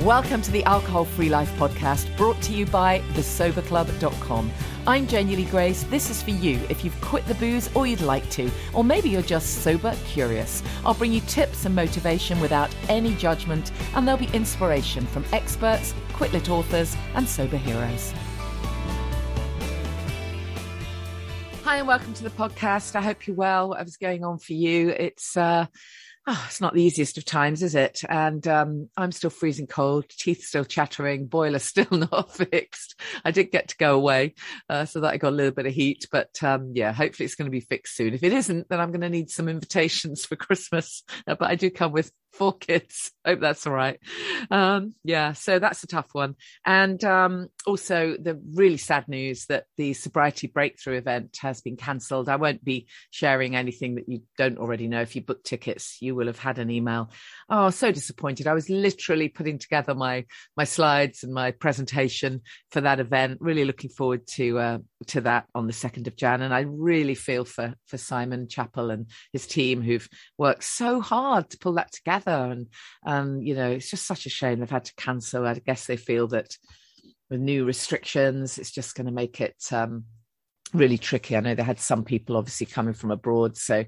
Welcome to the Alcohol Free Life podcast, brought to you by thesoberclub.com. I'm Jenny Lee Grace. This is for you if you've quit the booze or you'd like to, or maybe you're just sober curious. I'll bring you tips and motivation without any judgment, and there'll be inspiration from experts, quit-lit authors, and sober heroes. Hi and welcome to the podcast. I hope you're well. Whatever's going on for you, it's not the easiest of times, is it? And I'm still freezing cold, teeth still chattering, boiler still not fixed. I did get to go away, so that I got a little bit of heat. But hopefully it's going to be fixed soon. If it isn't, then I'm going to need some invitations for Christmas. But I do come with 4 kids. Hope that's all right. So that's a tough one. And also the really sad news that the Sobriety Breakthrough event has been cancelled. I won't be sharing anything that you don't already know. If you book tickets, you will have had an email. Oh, so disappointed. I was literally putting together my slides and my presentation for that event. Really looking forward to that on the 2nd of Jan. And I really feel for Simon Chappell and his team who've worked so hard to pull that together. And it's just such a shame they've had to cancel. I guess they feel that with new restrictions, it's just going to make it really tricky. I know they had some people obviously coming from abroad. So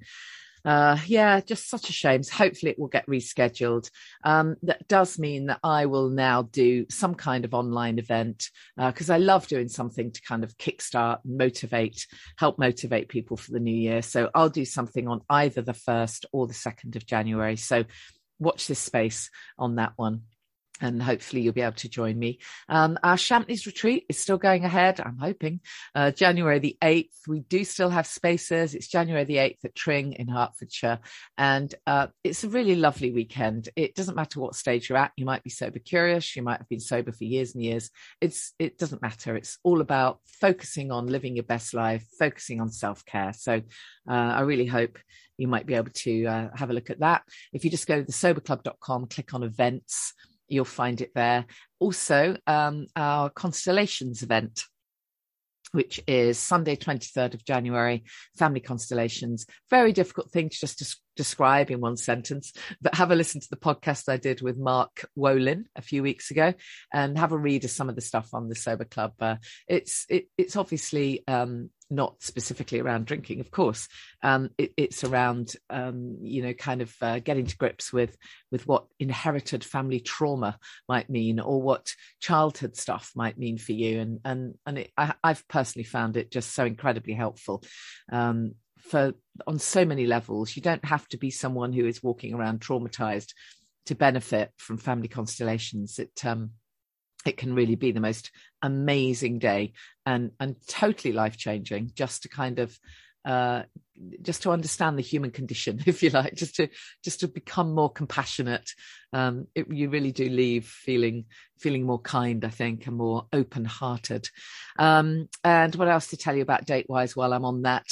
just such a shame. So hopefully it will get rescheduled. That does mean that I will now do some kind of online event because I love doing something to kind of kickstart, help motivate people for the new year. So I'll do something on either the 1st or the 2nd of January. So watch this space on that one. And hopefully you'll be able to join me. Our Champneys retreat is still going ahead, I'm hoping. January the 8th, we do still have spaces. It's January the 8th at Tring in Hertfordshire. And it's a really lovely weekend. It doesn't matter what stage you're at. You might be sober curious. You might have been sober for years and years. It doesn't matter. It's all about focusing on living your best life, focusing on self-care. So I really hope you might be able to have a look at that. If you just go to thesoberclub.com, click on events, you'll find it there. Also, our Constellations event, which is Sunday, 23rd of January, Family Constellations. Very difficult thing to just describe in one sentence, but have a listen to the podcast I did with Mark Wolin a few weeks ago and have a read of some of the stuff on the Sober Club. It's obviously not specifically around drinking, of course. It's around, getting to grips with what inherited family trauma might mean or what childhood stuff might mean for you. I've personally found it just so incredibly helpful on so many levels. You don't have to be someone who is walking around traumatized to benefit from Family Constellations. It can really be the most amazing day and totally life-changing just to kind of just to understand the human condition, if you like, just to become more compassionate. You really do leave feeling more kind, I think, and more open-hearted. And what else to tell you about date-wise while I'm on that?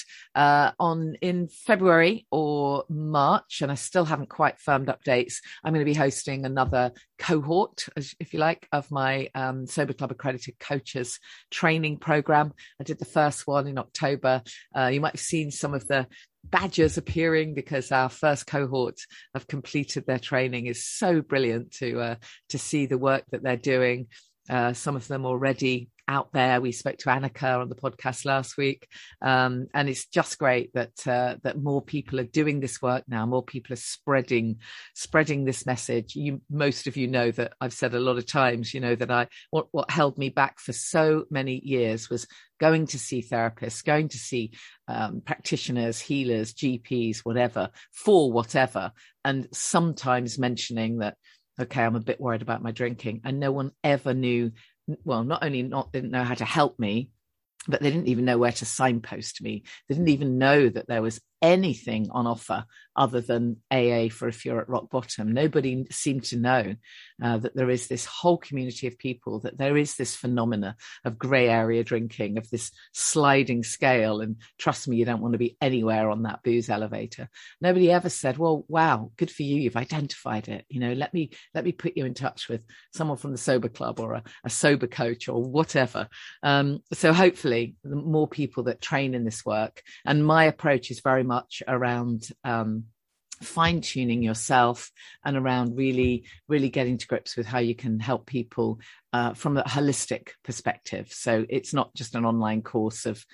In February or March, and I still haven't quite firmed up dates, I'm going to be hosting another cohort, if you like, of my Sober Club accredited coaches training program. I did the first one in October. You might have seen some of the badges appearing because our first cohort have completed their training. Is so brilliant to see the work that they're doing. Some of them already out there. We spoke to Annika on the podcast last week, and it's just great that more people are doing this work now. More people are spreading this message. Most of you know that I've said a lot of times, that what held me back for so many years was going to see therapists, going to see practitioners, healers, GPs, whatever, for whatever, and sometimes mentioning that, okay, I'm a bit worried about my drinking, and no one ever knew. Well, didn't know how to help me, but they didn't even know where to signpost me. They didn't even know that there was anything on offer other than AA for if you're at rock bottom. Nobody seemed to know that there is this whole community of people, that there is this phenomena of grey area drinking, of this sliding scale. And trust me, you don't want to be anywhere on that booze elevator. Nobody ever said, well, wow, good for you. You've identified it. Let me put you in touch with someone from the Sober Club or a sober coach or whatever. So hopefully the more people that train in this work, and my approach is very much around fine-tuning yourself and around really getting to grips with how you can help people from a holistic perspective. So it's not just an online course of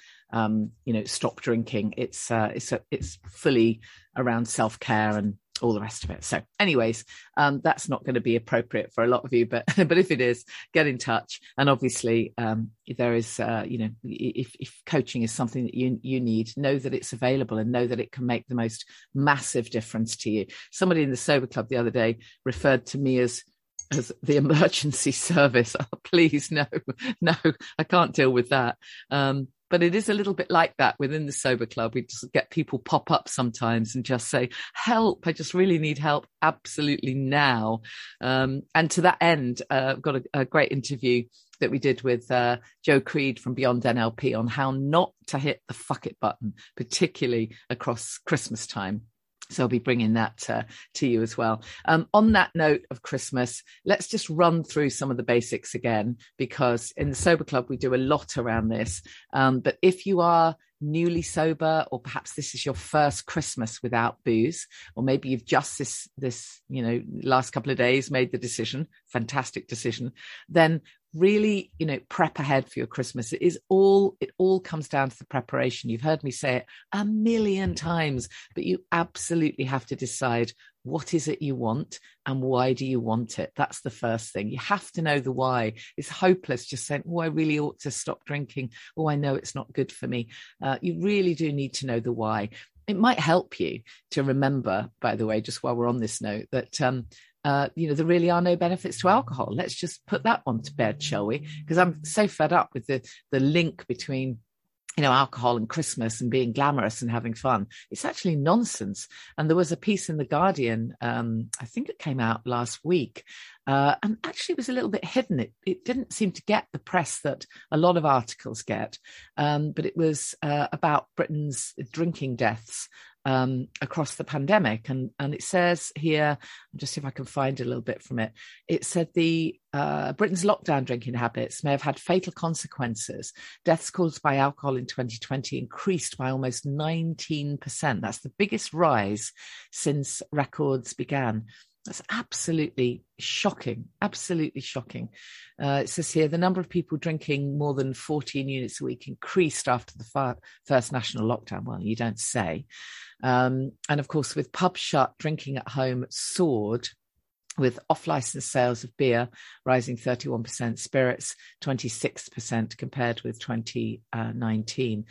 stop drinking. It's fully around self-care and all the rest of it. So anyways, that's not going to be appropriate for a lot of you, but if it is, get in touch. And obviously if there is if coaching is something that you need, know that it's available and know that it can make the most massive difference to you. Somebody in the Sober Club the other day referred to me as the emergency service. Oh, please, no, I can't deal with that. But it is a little bit like that within the Sober Club. We just get people pop up sometimes and just say, help, I just really need help absolutely now. And to that end, I've got a great interview that we did with Joe Creed from Beyond NLP on how not to hit the fuck it button, particularly across Christmas time. So I'll be bringing that to you as well. On that note of Christmas, let's just run through some of the basics again, because in the Sober Club, we do a lot around this. But if you are newly sober, or perhaps this is your first Christmas without booze, or maybe you've just this last couple of days made the decision, fantastic decision, then really, prep ahead for your Christmas. It all comes down to the preparation. You've heard me say it a million times, but you absolutely have to decide what is it you want and why do you want it? That's the first thing. You have to know the why. It's hopeless just saying, oh, I really ought to stop drinking. Oh, I know it's not good for me. You really do need to know the why. It might help you to remember, by the way, just while we're on this note, that there really are no benefits to alcohol. Let's just put that one to bed, shall we? Because I'm so fed up with the link between alcohol and Christmas and being glamorous and having fun. It's actually nonsense. And there was a piece in The Guardian, I think it came out last week, and actually was a little bit hidden. It didn't seem to get the press that a lot of articles get, but it was about Britain's drinking deaths across the pandemic. And it says here, I'll just see if I can find a little bit from it. It said Britain's lockdown drinking habits may have had fatal consequences. Deaths caused by alcohol in 2020 increased by almost 19%. That's the biggest rise since records began. That's absolutely shocking, absolutely shocking. It says here, the number of people drinking more than 14 units a week increased after the first national lockdown. Well, you don't say. And of course, with pubs shut, drinking at home soared, with off-license sales of beer rising 31%, spirits 26% compared with 2019.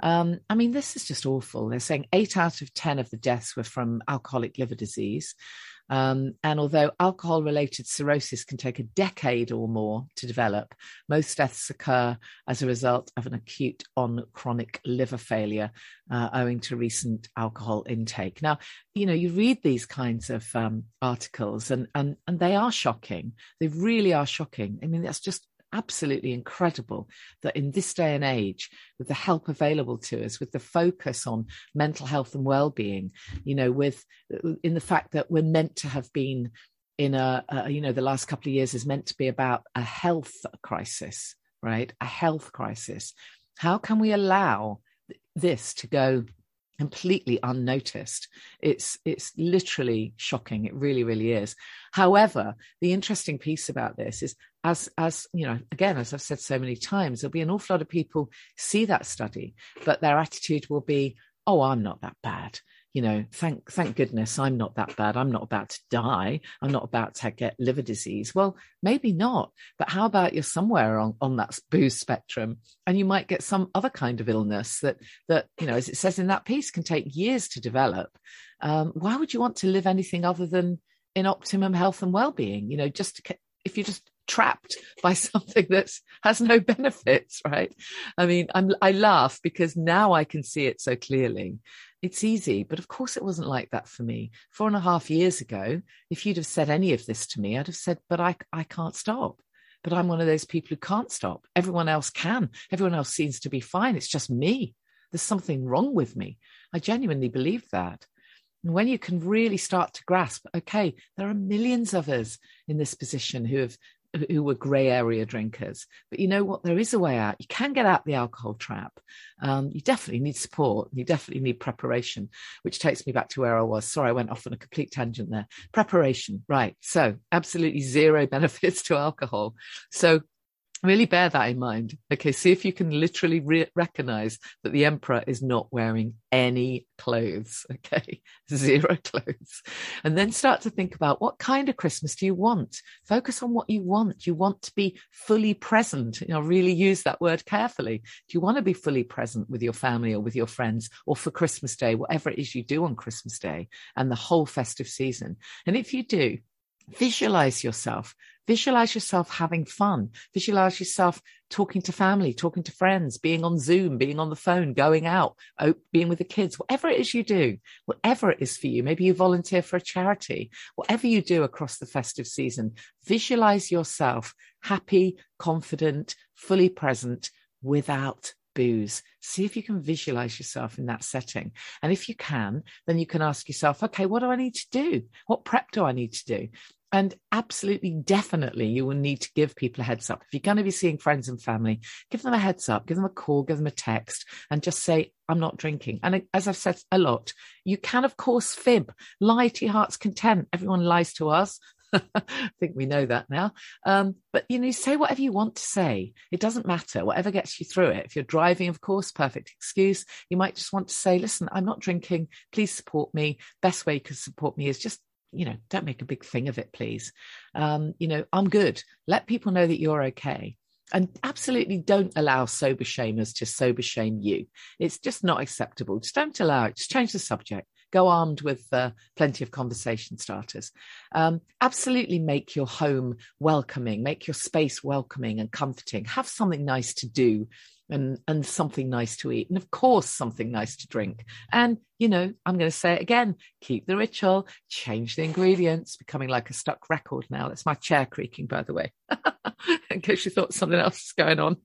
This is just awful. They're saying 8 out of 10 of the deaths were from alcoholic liver disease. And although alcohol-related cirrhosis can take a decade or more to develop, most deaths occur as a result of an acute on chronic liver failure owing to recent alcohol intake. Now, you read these kinds of articles and they are shocking. They really are shocking. I mean, that's just absolutely incredible that in this day and age, with the help available to us, with the focus on mental health and well-being, in the fact that we're meant to have been in the last couple of years is meant to be about a health crisis, right? A health crisis. How can we allow this to go completely unnoticed? It's literally shocking. It really, really is. However, the interesting piece about this is, as again, as I've said so many times, there'll be an awful lot of people see that study, but their attitude will be, oh, I'm not that bad. Thank goodness I'm not that bad. I'm not about to die. I'm not about to get liver disease. Well, maybe not. But how about you're somewhere on that booze spectrum and you might get some other kind of illness that as it says in that piece, can take years to develop. Why would you want to live anything other than in optimum health and well-being? If you're just trapped by something that has no benefits, right? I mean, I laugh because now I can see it so clearly. It's easy, but of course it wasn't like that for me. 4.5 years ago, if you'd have said any of this to me, I'd have said, but I can't stop. But I'm one of those people who can't stop. Everyone else can. Everyone else seems to be fine. It's just me. There's something wrong with me. I genuinely believe that. And when you can really start to grasp, okay, there are millions of us in this position who have who were grey area drinkers. But you know what? There is a way out. You can get out the alcohol trap. You definitely need support. You definitely need preparation, which takes me back to where I was. Sorry, I went off on a complete tangent there. Preparation, right. So absolutely zero benefits to alcohol. So really bear that in mind. Okay, see if you can literally recognize that the emperor is not wearing any clothes. Okay, zero clothes. And then start to think about, what kind of Christmas do you want? Focus on what you want. You want to be fully present. Really use that word carefully. Do you want to be fully present with your family or with your friends, or for Christmas Day, whatever it is you do on Christmas Day and the whole festive season? And if you do, visualize yourself having fun, visualize yourself talking to family, talking to friends, being on Zoom, being on the phone, going out, being with the kids, whatever it is you do, whatever it is for you. Maybe you volunteer for a charity, whatever you do across the festive season, visualize yourself happy, confident, fully present without booze. See if you can visualize yourself in that setting. And if you can, then you can ask yourself, okay, what do I need to do? What prep do I need to do? And absolutely, definitely, you will need to give people a heads up. If you're going to be seeing friends and family, give them a heads up, give them a call, give them a text, and just say, I'm not drinking. And as I've said a lot, you can, of course, fib, lie to your heart's content. Everyone lies to us. I think we know that now. But, say whatever you want to say. It doesn't matter, whatever gets you through it. If you're driving, of course, perfect excuse. You might just want to say, listen, I'm not drinking. Please support me. Best way you can support me is just, don't make a big thing of it, please. I'm good. Let people know that you're okay. And absolutely don't allow sober shamers to sober shame you. It's just not acceptable. Just don't allow it. Just change the subject. Go armed with plenty of conversation starters. Absolutely make your home welcoming, make your space welcoming and comforting. Have something nice to do and something nice to eat. And of course, something nice to drink. And, I'm going to say it again, keep the ritual, change the ingredients, becoming like a stuck record now. That's my chair creaking, by the way, in case you thought something else was going on.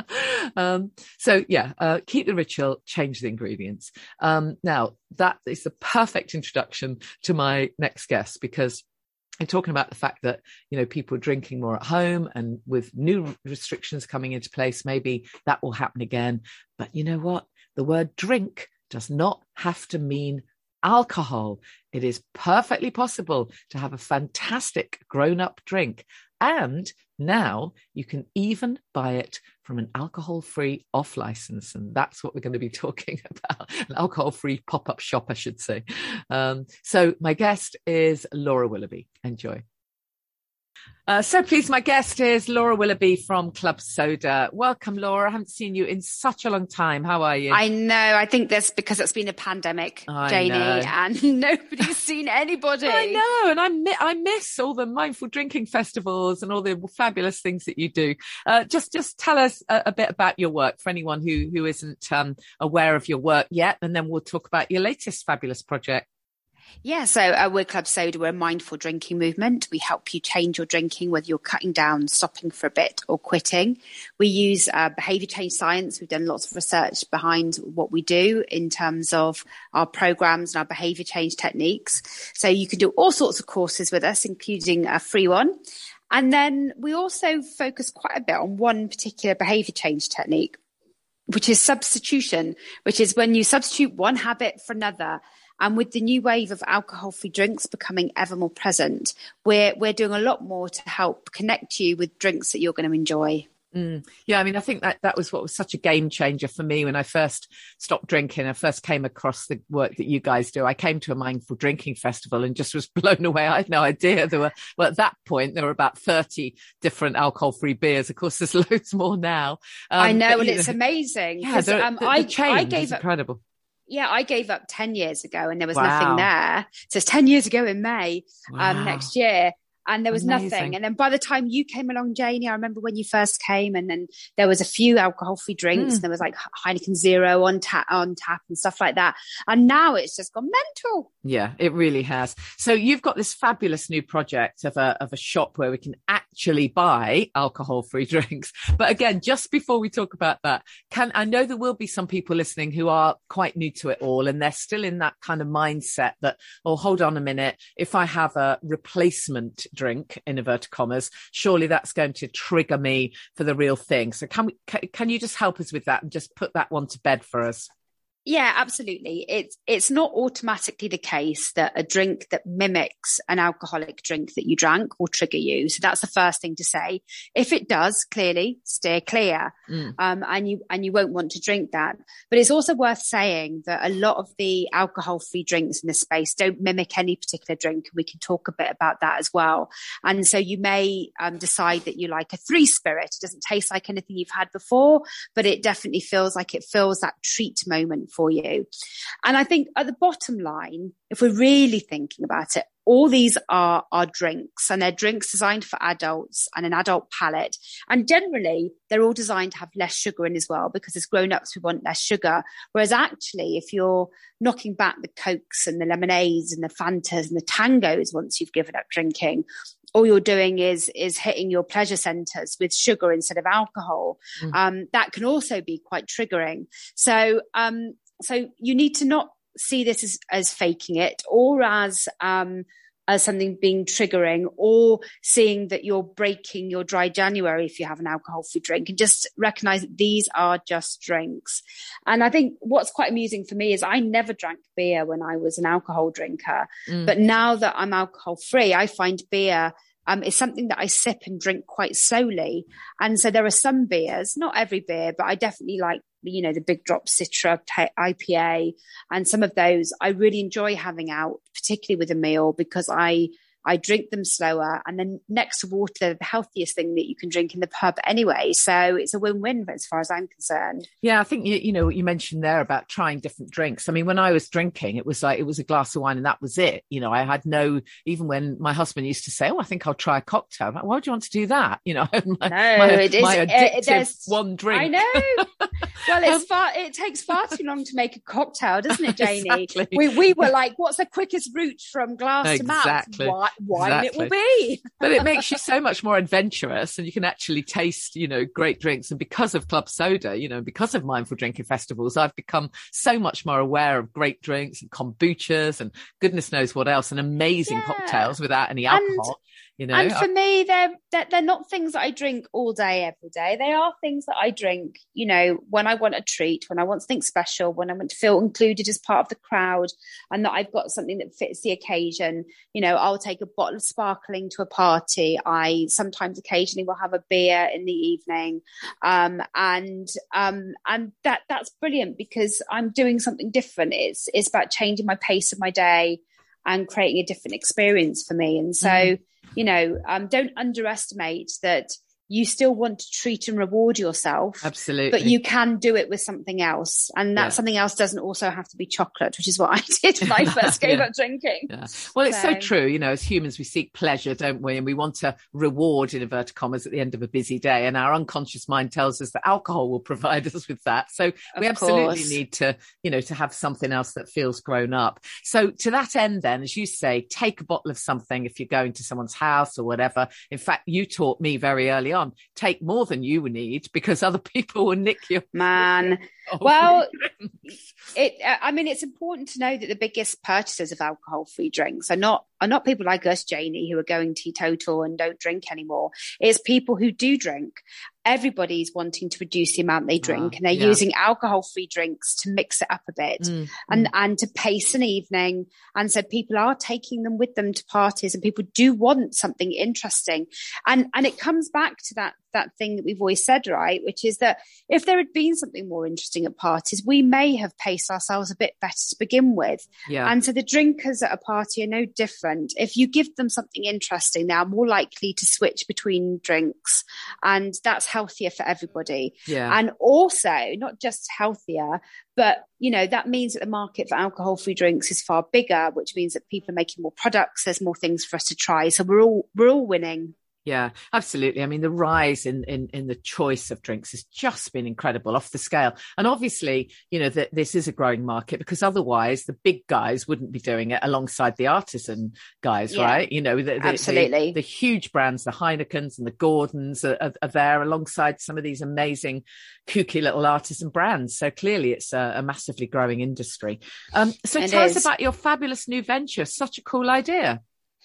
Keep the ritual, change the ingredients. Now, that is the perfect introduction to my next guest, because I'm talking about the fact that, people are drinking more at home, and with new restrictions coming into place, maybe that will happen again. But you know what? The word drink does not have to mean alcohol. It is perfectly possible to have a fantastic grown-up drink. And now you can even buy it from an alcohol-free off license. And that's what we're going to be talking about, an alcohol-free pop-up shop, I should say. So my guest is Laura Willoughby. Enjoy. So pleased, my guest is Laura Willoughby from Club Soda. Welcome, Laura. I haven't seen you in such a long time. How are you? I know. I think that's because it's been a pandemic, Jamie, and nobody's seen anybody. I know. And I miss all the mindful drinking festivals and all the fabulous things that you do. Just tell us a bit about your work for anyone who isn't aware of your work yet. And then we'll talk about your latest fabulous project. Yeah, so we're Club Soda. We're a mindful drinking movement. We help you change your drinking, whether you're cutting down, stopping for a bit, or quitting. We use behaviour change science. We've done lots of research behind what we do in terms of our programs and our behaviour change techniques. So you can do all sorts of courses with us, including a free one. And then we also focus quite a bit on one particular behaviour change technique, which is substitution, which is when you substitute one habit for another. And with the new wave of alcohol-free drinks becoming ever more present, we're doing a lot more to help connect you with drinks that you're going to enjoy. Yeah, I mean, I think that was what was such a game changer for me when I first stopped drinking. I first came across the work that you guys do. I came to a mindful drinking festival and just was blown away. I had no idea at that point, there were about 30 different alcohol-free beers. Of course, there's loads more now. I know, and it's amazing. Yeah, the change is incredible. Yeah, I gave up 10 years ago and there was nothing there. So it's 10 years ago in May next year. And there was nothing. And then by the time you came along, Janie, I remember when you first came, and then there was a few alcohol-free drinks. And there was like Heineken Zero on tap and stuff like that. And now it's just gone mental. Yeah, it really has. So you've got this fabulous new project of a shop where we can actually buy alcohol-free drinks. But again, just before we talk about that, I know there will be some people listening who are quite new to it all, and they're still in that kind of mindset that, oh, hold on a minute, if I have a replacement drink, in inverted commas, surely that's going to trigger me for the real thing. So can you just help us with that and just put that one to bed for us? Yeah, absolutely. It's not automatically the case that a drink that mimics an alcoholic drink that you drank will trigger you. So that's the first thing to say. If it does, clearly steer clear, and you won't want to drink that. But it's also worth saying that a lot of the alcohol-free drinks in this space don't mimic any particular drink. We can talk a bit about that as well. And so you may decide that you like a 3 Spirit. It doesn't taste like anything you've had before, but it definitely feels like it fills that treat moment for you. And I think at the bottom line, if we're really thinking about it, all these are drinks, and they're drinks designed for adults and an adult palate. And generally, they're all designed to have less sugar in as well, because as grown-ups, we want less sugar. Whereas actually, if you're knocking back the Cokes and the lemonades and the Fantas and the Tangos once you've given up drinking, all you're doing is hitting your pleasure centers with sugar instead of alcohol. That can also be quite triggering. So you need to not see this as faking it, or as something being triggering, or seeing that you're breaking your dry January if you have an alcohol-free drink, and just recognize that these are just drinks. And I think what's quite amusing for me is I never drank beer when I was an alcohol drinker. But now that I'm alcohol-free, I find beer is something that I sip and drink quite slowly. And so there are some beers, not every beer, but I definitely like, the Big Drop Citra IPA, and some of those I really enjoy having out, particularly with a meal, because I drink them slower, and then next to water, they're the healthiest thing that you can drink in the pub anyway. So it's a win-win as far as I'm concerned. Yeah, I think, what you mentioned there about trying different drinks. I mean, when I was drinking, it was a glass of wine and that was it. I had even when my husband used to say, I think I'll try a cocktail. I'm like, why would you want to do that? My addictive one drink. I know. Well, it takes far too long to make a cocktail, doesn't it, Janie? Exactly. We were like, what's the quickest route from glass to mouth? Wine it will be. But it makes you so much more adventurous, and you can actually taste, great drinks. And because of Club Soda, because of mindful drinking festivals, I've become so much more aware of great drinks and kombuchas and goodness knows what else, and amazing cocktails without any alcohol. And for me, they're not things that I drink all day, every day. They are things that I drink, when I want a treat, when I want something special, when I want to feel included as part of the crowd, and that I've got something that fits the occasion. I'll take a bottle of sparkling to a party. I sometimes occasionally will have a beer in the evening. And that's brilliant, because I'm doing something different. It's about changing my pace of my day and creating a different experience for me. And so, don't underestimate that you still want to treat and reward yourself. Absolutely. But you can do it with something else. And that something else doesn't also have to be chocolate, which is what I did when I first gave up drinking. Yeah. Well, it's so true. As humans, we seek pleasure, don't we? And we want to reward, in inverted commas, at the end of a busy day. And our unconscious mind tells us that alcohol will provide us with that. So we absolutely need to, to have something else that feels grown up. So to that end, then, as you say, take a bottle of something if you're going to someone's house or whatever. In fact, you taught me very early on, take more than you need, because other people will nick your man. Well, it's important to know that the biggest purchasers of alcohol-free drinks are not people like us, Janie, who are going teetotal and don't drink anymore. It's people who do drink. Everybody's wanting to reduce the amount they drink, and they're using alcohol-free drinks to mix it up a bit and to pace an evening. And so people are taking them with them to parties, and people do want something interesting. And it comes back to that thing that we've always said, right? Which is that if there had been something more interesting at parties, we may have paced ourselves a bit better to begin with. Yeah. And so the drinkers at a party are no different. If you give them something interesting, they are more likely to switch between drinks, and that's healthier for everybody. Yeah. And also not just healthier, but that means that the market for alcohol-free drinks is far bigger, which means that people are making more products. There's more things for us to try. So we're all winning. Yeah, absolutely. I mean, the rise in the choice of drinks has just been incredible, off the scale. And obviously, that this is a growing market, because otherwise the big guys wouldn't be doing it alongside the artisan guys, right? Absolutely. The huge brands, the Heinekens and the Gordons are there alongside some of these amazing kooky little artisan brands. So clearly it's a massively growing industry. So tell us about your fabulous new venture. Such a cool idea.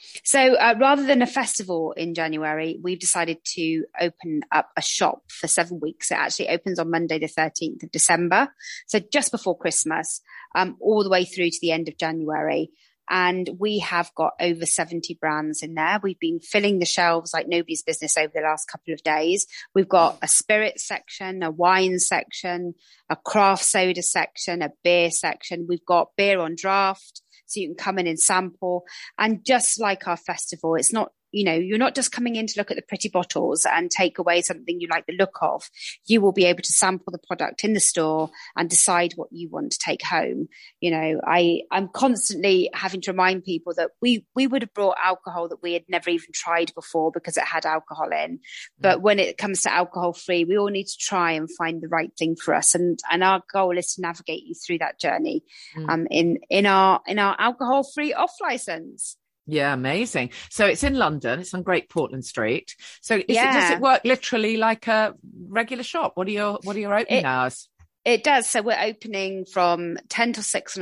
So rather than a festival in January, we've decided to open up a shop for 7 weeks. It actually opens on Monday, the 13th of December. So just before Christmas, all the way through to the end of January. And we have got over 70 brands in there. We've been filling the shelves like nobody's business over the last couple of days. We've got a spirit section, a wine section, a craft soda section, a beer section. We've got beer on draft, so you can come in and sample. And just like our festival, it's not, you're not just coming in to look at the pretty bottles and take away something you like the look of. You will be able to sample the product in the store and decide what you want to take home. I'm constantly having to remind people that we would have brought alcohol that we had never even tried before because it had alcohol in. But when it comes to alcohol free, we all need to try and find the right thing for us. And our goal is to navigate you through that journey in our alcohol free off license. Yeah, amazing. So it's in London. It's on Great Portland Street. So does it work literally like a regular shop? What are your opening hours? It does. So we're opening from 11 to 6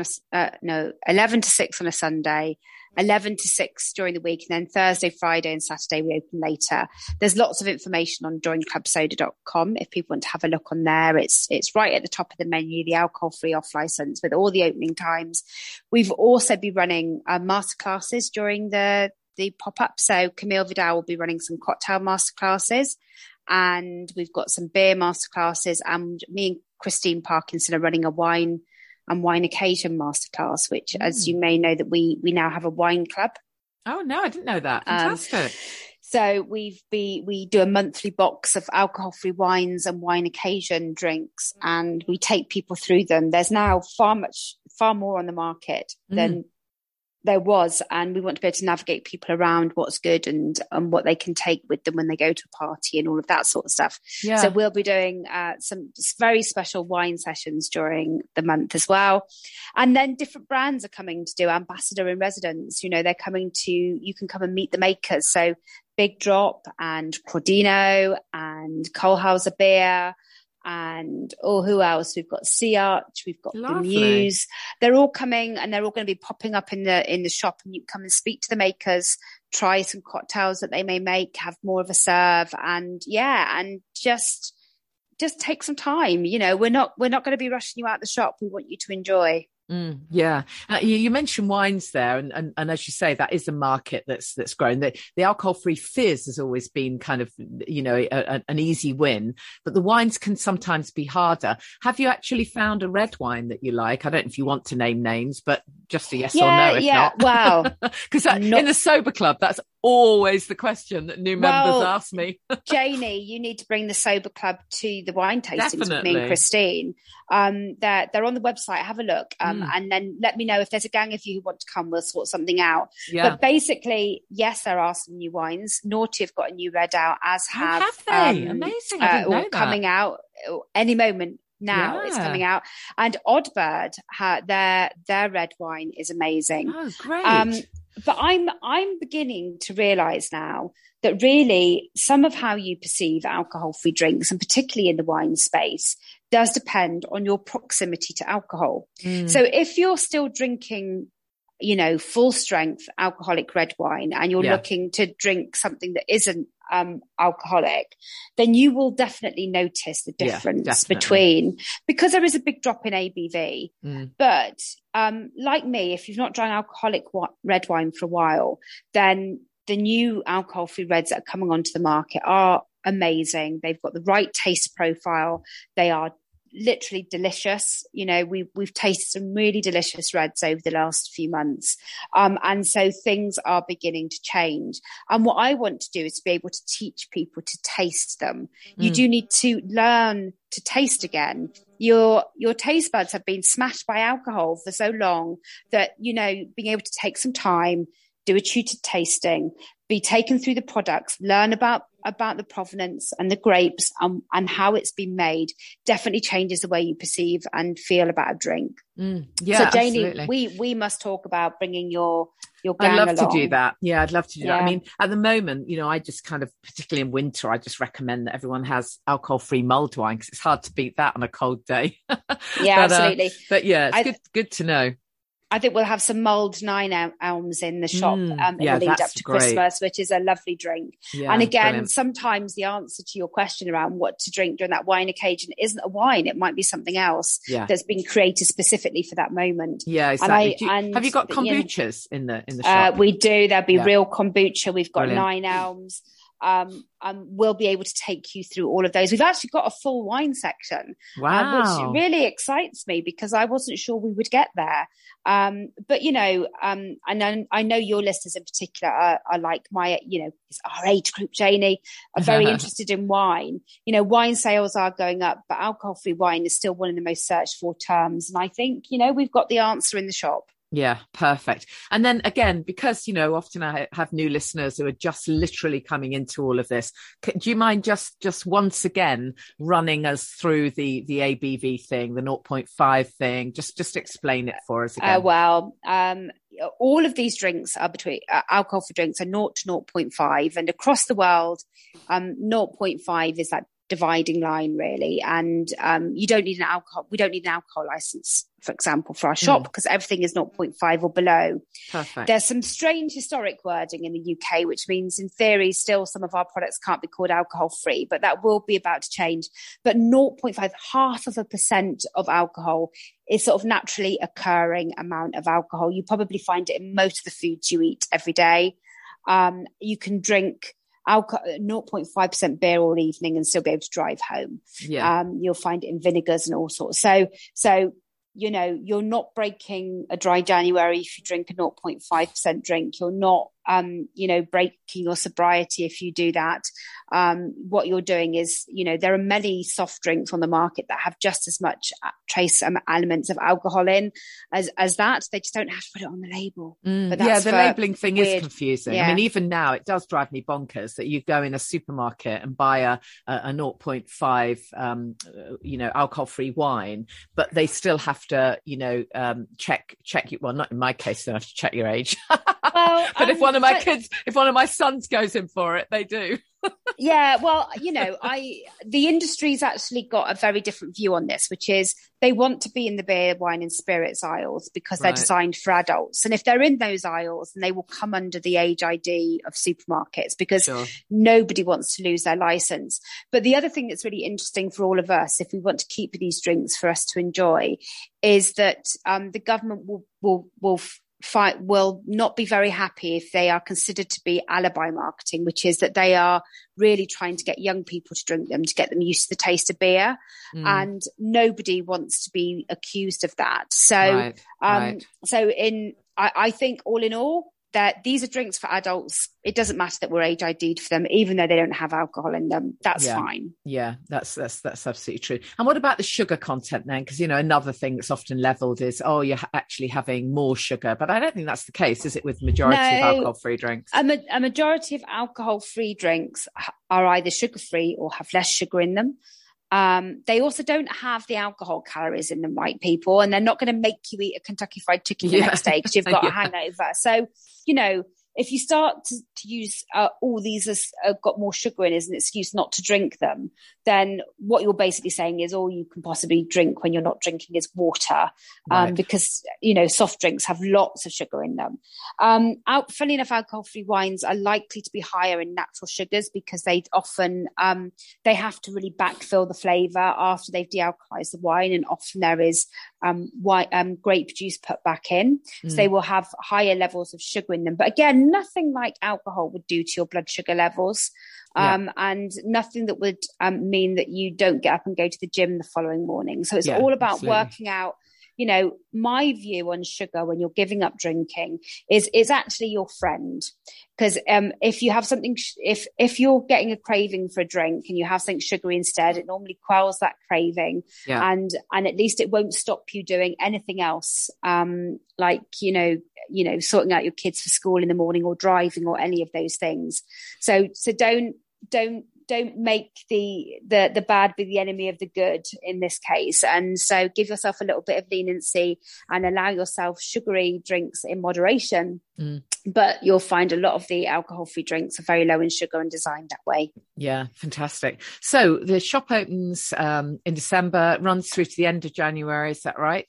on a Sunday, 11 to 6 during the week, and then Thursday, Friday and Saturday we open later. There's lots of information on joinclubsoda.com if people want to have a look on there. It's right at the top of the menu, the alcohol-free off license with all the opening times. We've also been running masterclasses during the pop-up. So Camille Vidal will be running some cocktail masterclasses, and we've got some beer masterclasses, and me and Christine Parkinson are running a wine and wine occasion masterclass, which, as you may know, that we now have a wine club. Oh no, I didn't know that. Fantastic. So we do a monthly box of alcohol-free wines and wine occasion drinks, and we take people through them. There's now far more on the market than there was, and we want to be able to navigate people around what's good and what they can take with them when they go to a party and all of that sort of stuff. Yeah. So we'll be doing some very special wine sessions during the month as well. And then different brands are coming to do ambassador in residence. They're coming you can come and meet the makers. So Big Drop and Crodino and Kohlhauser Beer. And who else? We've got Sea Arch, we've got The Muse. They're all coming, and they're all going to be popping up in the shop, and you can come and speak to the makers, try some cocktails that they may make, have more of a serve, and just take some time. We're not going to be rushing you out the shop. We want you to enjoy. Yeah. You mentioned wines there, and as you say, that is a market that's grown. The alcohol-free fizz has always been kind of, an easy win, but the wines can sometimes be harder. Have you actually found a red wine that you like? I don't know if you want to name names, but just a yes or no, if not. Well, because in the Sober Club, that's always the question that new members ask me. Janie, you need to bring the Sober Club to the wine tastings with me and Christine. They're on the website. Have a look, and then let me know if there's a gang of you who want to come. We'll sort something out. Yeah. But basically, yes, there are some new wines. Naughty have got a new red out, as have they? Amazing! I didn't know that. Coming out any moment now. It's coming out, and Oddbird, their red wine is amazing. Oh, great! But I'm beginning to realise now that really some of how you perceive alcohol-free drinks, and particularly in the wine space, does depend on your proximity to alcohol. So if you're still drinking, full strength alcoholic red wine, and you're looking to drink something that isn't alcoholic, then you will definitely notice the difference between, because there is a big drop in ABV. But like me, if you've not drank alcoholic red wine for a while, then the new alcohol-free reds that are coming onto the market are amazing. They've got the right taste profile. They are literally delicious. We've tasted some really delicious reds over the last few months. And so things are beginning to change. And what I want to do is to be able to teach people to taste them. You do need to learn to taste again. Your taste buds have been smashed by alcohol for so long that, being able to take some time, do a tutored tasting, be taken through the products, learn about the provenance and the grapes and how it's been made definitely changes the way you perceive and feel about a drink. So Janie, absolutely. we must talk about bringing your gang I'd love along. to do that. Yeah, I'd love to do that. I mean, at the moment, I just kind of, particularly in winter, I just recommend that everyone has alcohol-free mulled wine because it's hard to beat that on a cold day. Yeah, absolutely. But yeah, it's good to know. I think we'll have some mulled 9 elms in the shop in the lead up to Christmas, which is a lovely drink. Yeah, and again, brilliant. Sometimes the answer to your question around what to drink during that wine occasion isn't a wine. It might be something else that's been created specifically for that moment. Yeah, exactly. Have you got kombuchas in the shop? We do. There'll be real kombucha. We've got 9 elms. We'll be able to take you through all of those. We've actually got a full wine section, which really excites me because I wasn't sure we would get there. But and I know your listeners in particular are like my, it's our age group, Janie, are very interested in wine. Wine sales are going up, but alcohol-free wine is still one of the most searched for terms. And I think, we've got the answer in the shop. Yeah, perfect. And then again, because, often I have new listeners who are just literally coming into all of this. Do you mind just once again running us through the ABV thing, the 0.5 thing? Just explain it for us again. All of these drinks are between alcohol for drinks are 0 to 0.5, and across the world, 0.5 is that dividing line really. And we don't need an alcohol license, for example, for our shop because everything is 0.5 or below. Perfect. There's some strange historic wording in the UK, which means in theory still some of our products can't be called alcohol free, but that will be about to change. But 0.5, 0.5% of alcohol is sort of naturally occurring amount of alcohol. You probably find it in most of the foods you eat every day. You can drink 0.5% beer all evening and still be able to drive home. You'll find it in vinegars and all sorts. So you're not breaking a dry January if you drink a 0.5% drink. You're not breaking your sobriety if you do that. What you're doing is, there are many soft drinks on the market that have just as much trace elements of alcohol in as that. They just don't have to put it on the label. But that's the labeling thing is confusing. I mean, even now it does drive me bonkers that you go in a supermarket and buy a 0.5 alcohol-free wine, but they still have to check you. Well, not in my case, they have to check your age. Well, but if one of my sons goes in for it, they do. Yeah, well, the industry's actually got a very different view on this, which is they want to be in the beer, wine and spirits aisles because they're designed for adults. And if they're in those aisles, then they will come under the age ID of supermarkets because nobody wants to lose their license. But the other thing that's really interesting for all of us, if we want to keep these drinks for us to enjoy, is that the government will not be very happy if they are considered to be alibi marketing, which is that they are really trying to get young people to drink them, to get them used to the taste of beer. And nobody wants to be accused of that. So, I think all in all, that these are drinks for adults. It doesn't matter that we're age ID'd for them, even though they don't have alcohol in them. That's fine. Yeah, that's absolutely true. And what about the sugar content then? Because, another thing that's often levelled is, you're actually having more sugar. But I don't think that's the case, is it, with majority of alcohol-free drinks? A majority of alcohol-free drinks are either sugar-free or have less sugar in them. They also don't have the alcohol calories in them, right, people? And they're not going to make you eat a Kentucky Fried Chicken the next day because you've got a hangover. So, if you start to use all these as got more sugar in as an excuse not to drink them, then what you're basically saying is all you can possibly drink when you're not drinking is water, because, soft drinks have lots of sugar in them. Funnily enough, alcohol-free wines are likely to be higher in natural sugars because they often, they have to really backfill the flavour after they've de-alkalized the wine, and often there is grape juice put back in. So they will have higher levels of sugar in them. But again, nothing like alcohol would do to your blood sugar levels. And nothing that would mean that you don't get up and go to the gym the following morning. So it's all about working out, my view on sugar when you're giving up drinking is it's actually your friend. Because if you have something, if you're getting a craving for a drink and you have something sugary instead, it normally quells that craving, and at least it won't stop you doing anything else, like sorting out your kids for school in the morning or driving or any of those things. So don't make the bad be the enemy of the good in this case. And so give yourself a little bit of leniency and allow yourself sugary drinks in moderation. But you'll find a lot of the alcohol-free drinks are very low in sugar and designed that way. Yeah, fantastic. So the shop opens in December, runs through to the end of January. Is that right?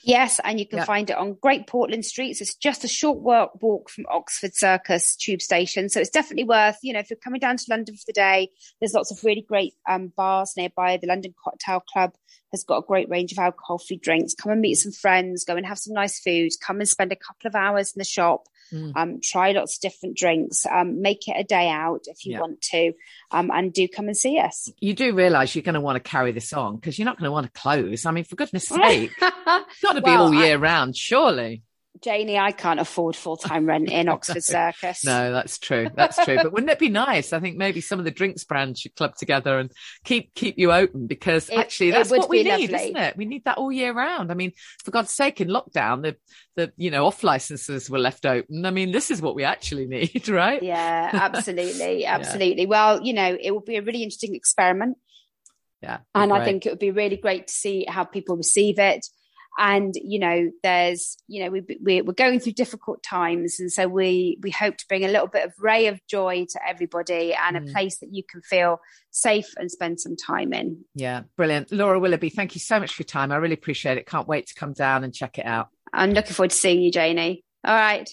Yes, and you can find it on Great Portland Street. So it's just a short walk from Oxford Circus tube station. So it's definitely worth, if you're coming down to London for the day, there's lots of really great bars nearby. The London Cocktail Club has got a great range of alcohol-free drinks. Come and meet some friends, go and have some nice food, come and spend a couple of hours in the shop, try lots of different drinks, make it a day out if you want to, and do come and see us. You do realise you're going to want to carry this on because you're not going to want to close. I mean, for goodness sake, it's got to be all year round, surely. Janie, I can't afford full-time rent in Oxford Circus. No, that's true. That's true. But wouldn't it be nice? I think maybe some of the drinks brands should club together and keep you open, because actually that's what we need, isn't it? We need that all year round. I mean, for God's sake, in lockdown, the off licenses were left open. I mean, this is what we actually need, right? Yeah, absolutely. Absolutely. Yeah. Well, it will be a really interesting experiment. Yeah. And I think it would be really great to see how people receive it. And, there's, we're going through difficult times. And so we hope to bring a little bit of ray of joy to everybody and a place that you can feel safe and spend some time in. Yeah, brilliant. Laura Willoughby, thank you so much for your time. I really appreciate it. Can't wait to come down and check it out. I'm looking forward to seeing you, Janie. All right.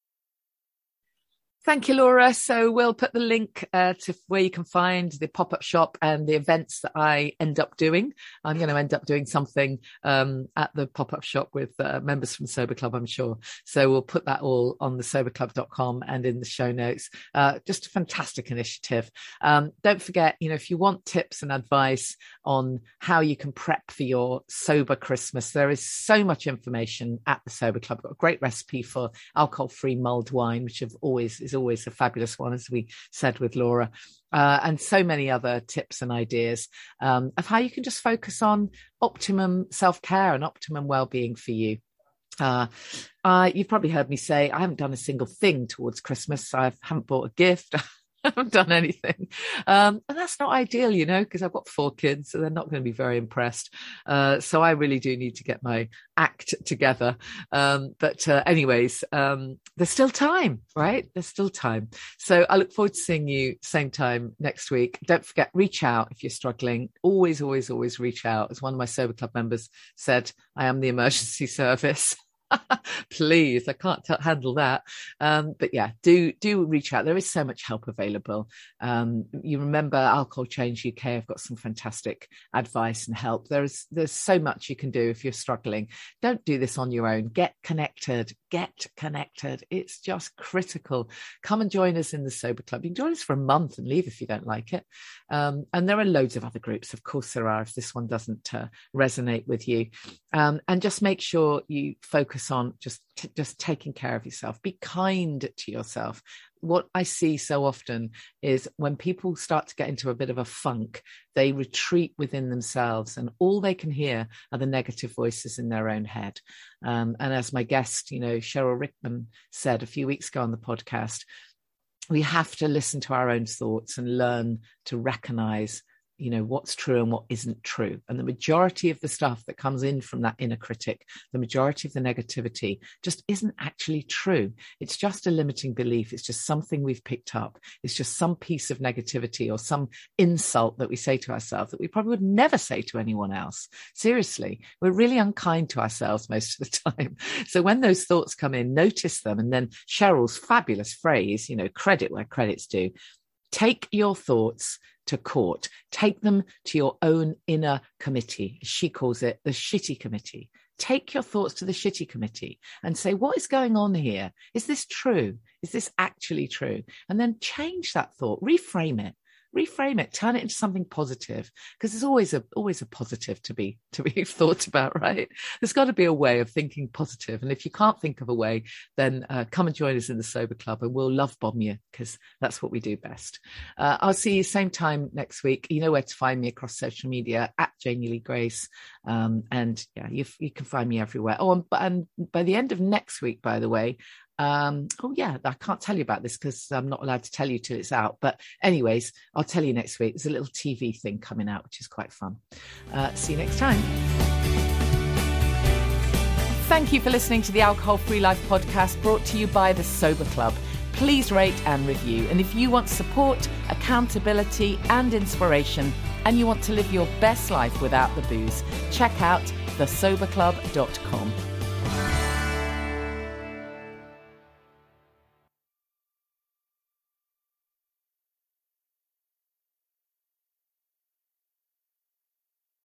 Thank you, Laura. So we'll put the link to where you can find the pop-up shop and the events that I end up doing. I'm going to end up doing something at the pop-up shop with members from Sober Club, I'm sure. So we'll put that all on the soberclub.com and in the show notes. Just a fantastic initiative. Don't forget, if you want tips and advice on how you can prep for your sober Christmas, there is so much information at the Sober Club. I've got a great recipe for alcohol-free mulled wine, which is always a fabulous one, as we said with Laura, and so many other tips and ideas of how you can just focus on optimum self-care and optimum well-being for you. You've probably heard me say I haven't done a single thing towards Christmas. I haven't bought a gift. I haven't done anything. And that's not ideal, because I've got 4 kids, so they're not going to be very impressed. So I really do need to get my act together. Anyways, there's still time, right? There's still time. So I look forward to seeing you same time next week. Don't forget, reach out if you're struggling. Always, always, always reach out. As one of my Sober Club members said, I am the emergency service. Please, I can't handle that. But yeah, do reach out. There is so much help available. You remember Alcohol Change UK have got some fantastic advice and help. There's so much you can do if you're struggling. Don't do this on your own. Get connected. It's just critical. Come and join us in the Sober Club. You can join us for a month and leave if you don't like it. And there are loads of other groups. Of course there are, if this one doesn't resonate with you. And just make sure you focus on just taking care of yourself. Be kind to yourself. What I see so often is when people start to get into a bit of a funk, they retreat within themselves and all they can hear are the negative voices in their own head. And as my guest, Cheryl Rickman said a few weeks ago on the podcast, we have to listen to our own thoughts and learn to recognize what's true and what isn't true. And the majority of the stuff that comes in from that inner critic, the majority of the negativity just isn't actually true. It's just a limiting belief. It's just something we've picked up. It's just some piece of negativity or some insult that we say to ourselves that we probably would never say to anyone else. Seriously, we're really unkind to ourselves most of the time. So when those thoughts come in, notice them. And then Cheryl's fabulous phrase, credit where credit's due. Take your thoughts to court. Take them to your own inner committee. She calls it the shitty committee. Take your thoughts to the shitty committee and say, what is going on here? Is this true? Is this actually true? And then change that thought, reframe it, turn it into something positive, because there's always a positive to be thought about, right? There's got to be a way of thinking positive. And if you can't think of a way, then come and join us in the Sober Club and we'll love bomb you, because that's what we do best. I'll see you same time next week. You know where to find me across social media at Janie Lee Grace. And yeah, you can find me everywhere. Oh, and by the end of next week, by the way, I can't tell you about this because I'm not allowed to tell you till it's out. But anyways, I'll tell you next week. There's a little TV thing coming out, which is quite fun. See you next time. Thank you for listening to the Alcohol Free Life podcast, brought to you by the Sober Club. Please rate and review. And if you want support, accountability and inspiration, and you want to live your best life without the booze, check out thesoberclub.com.